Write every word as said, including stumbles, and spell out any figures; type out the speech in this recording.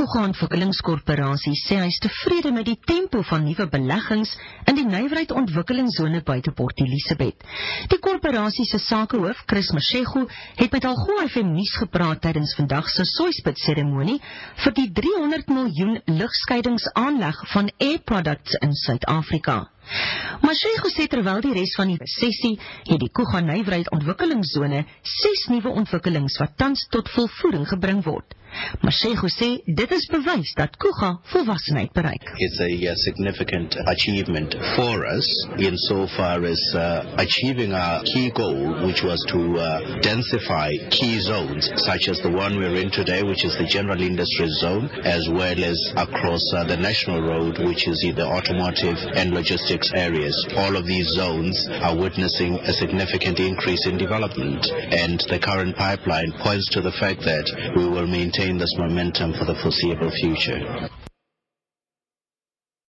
Kuga Ontwikkelingskorporasie sê hy is tevrede met die tempo van nuwe beleggings in die nywerheid ontwikkelingszone buite Port Elizabeth. Die korporasie se sakehoof, Chris Mashego, het met Algoa F M nuus gepraat tydens vandag se Soyspit seremonie vir die driehonderd miljoen lugscheidingsaanleg van Air Products in Suid-Afrika. Mashego sê terwyl die res van die resessie het die Kuga nywerheid ontwikkelingszone ses nuwe ontwikkelings wat tans tot volvoering gebring word. Mashego sê dit is bewys dat Kuga volwassenheid bereik. It's a, a significant achievement for us insofar as uh, achieving our key goal, which was to uh, densify key zones such as the one we're in today, which is the general industry zone, as well as across uh, the national road, which is in the automotive and logistics areas. All of these zones are witnessing a significant increase in development, and the current pipeline points to the fact that we will maintain this momentum for the foreseeable future.